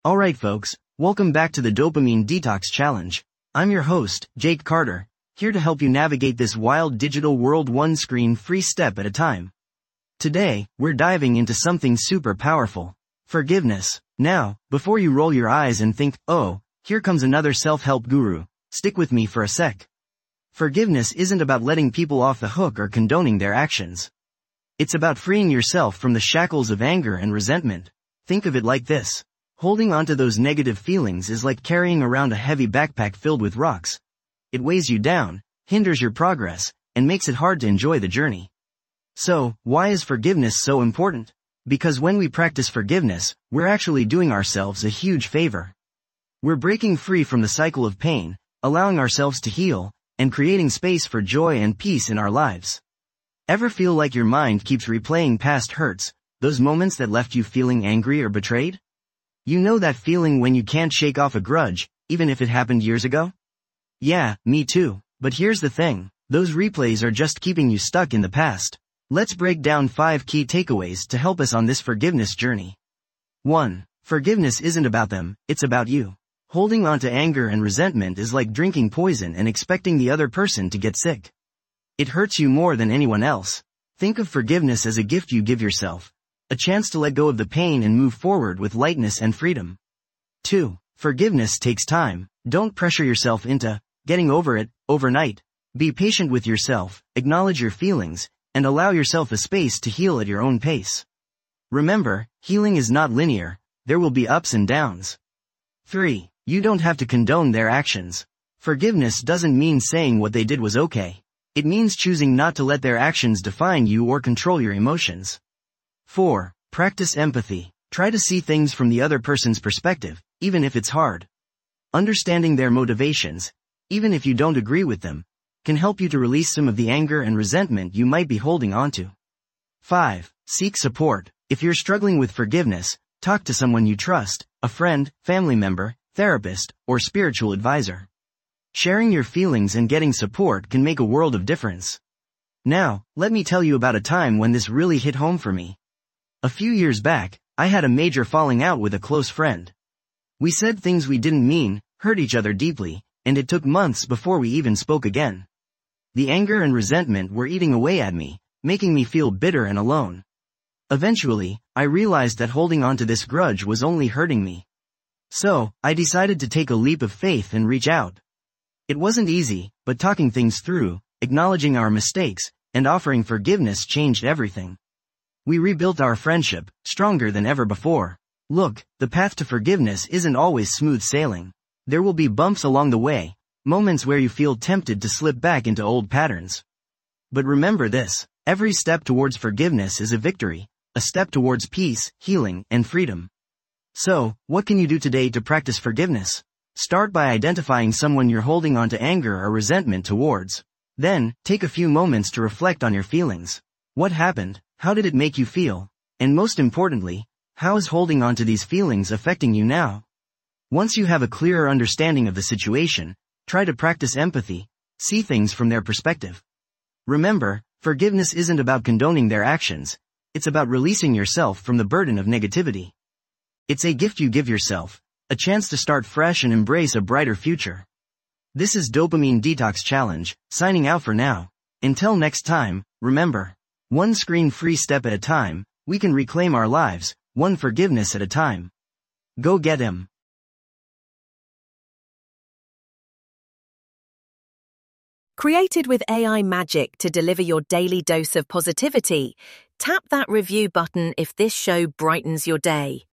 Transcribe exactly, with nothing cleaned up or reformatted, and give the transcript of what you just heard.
Alright folks, welcome back to the Dopamine Detox Challenge. I'm your host, Jake Carter, here to help you navigate this wild digital world one screen free step at a time. Today, we're diving into something super powerful. Forgiveness. Now, before you roll your eyes and think, oh, here comes another self-help guru, stick with me for a sec. Forgiveness isn't about letting people off the hook or condoning their actions. It's about freeing yourself from the shackles of anger and resentment. Think of it like this. Holding onto those negative feelings is like carrying around a heavy backpack filled with rocks. It weighs you down, hinders your progress, and makes it hard to enjoy the journey. So, why is forgiveness so important? Because when we practice forgiveness, we're actually doing ourselves a huge favor. We're breaking free from the cycle of pain, allowing ourselves to heal, and creating space for joy and peace in our lives. Ever feel like your mind keeps replaying past hurts, those moments that left you feeling angry or betrayed? You know that feeling when you can't shake off a grudge, even if it happened years ago? Yeah, me too. But here's the thing, those replays are just keeping you stuck in the past. Let's break down five key takeaways to help us on this forgiveness journey. one. Forgiveness isn't about them, it's about you. Holding on to anger and resentment is like drinking poison and expecting the other person to get sick. It hurts you more than anyone else. Think of forgiveness as a gift you give yourself. A chance to let go of the pain and move forward with lightness and freedom. two. Forgiveness takes time. Don't pressure yourself into getting over it overnight. Be patient with yourself, acknowledge your feelings, and allow yourself a space to heal at your own pace. Remember, healing is not linear, there will be ups and downs. three. You don't have to condone their actions. Forgiveness doesn't mean saying what they did was okay. It means choosing not to let their actions define you or control your emotions. four. Practice empathy. Try to see things from the other person's perspective, even if it's hard. Understanding their motivations, even if you don't agree with them, can help you to release some of the anger and resentment you might be holding onto. five. Seek support. If you're struggling with forgiveness, talk to someone you trust, a friend, family member, therapist, or spiritual advisor. Sharing your feelings and getting support can make a world of difference. Now, let me tell you about a time when this really hit home for me. A few years back, I had a major falling out with a close friend. We said things we didn't mean, hurt each other deeply, and it took months before we even spoke again. The anger and resentment were eating away at me, making me feel bitter and alone. Eventually, I realized that holding on to this grudge was only hurting me. So, I decided to take a leap of faith and reach out. It wasn't easy, but talking things through, acknowledging our mistakes, and offering forgiveness changed everything. We rebuilt our friendship, stronger than ever before. Look, the path to forgiveness isn't always smooth sailing. There will be bumps along the way, moments where you feel tempted to slip back into old patterns. But remember this, every step towards forgiveness is a victory, a step towards peace, healing, and freedom. So, what can you do today to practice forgiveness? Start by identifying someone you're holding on to anger or resentment towards. Then, take a few moments to reflect on your feelings. What happened? How did it make you feel? And most importantly, how is holding on to these feelings affecting you now? Once you have a clearer understanding of the situation, try to practice empathy, see things from their perspective. Remember, forgiveness isn't about condoning their actions, it's about releasing yourself from the burden of negativity. It's a gift you give yourself, a chance to start fresh and embrace a brighter future. This is Dopamine Detox Challenge, signing out for now. Until next time, remember, one screen-free step at a time, we can reclaim our lives, one forgiveness at a time. Go get 'em. Created with A I magic to deliver your daily dose of positivity, tap that review button if this show brightens your day.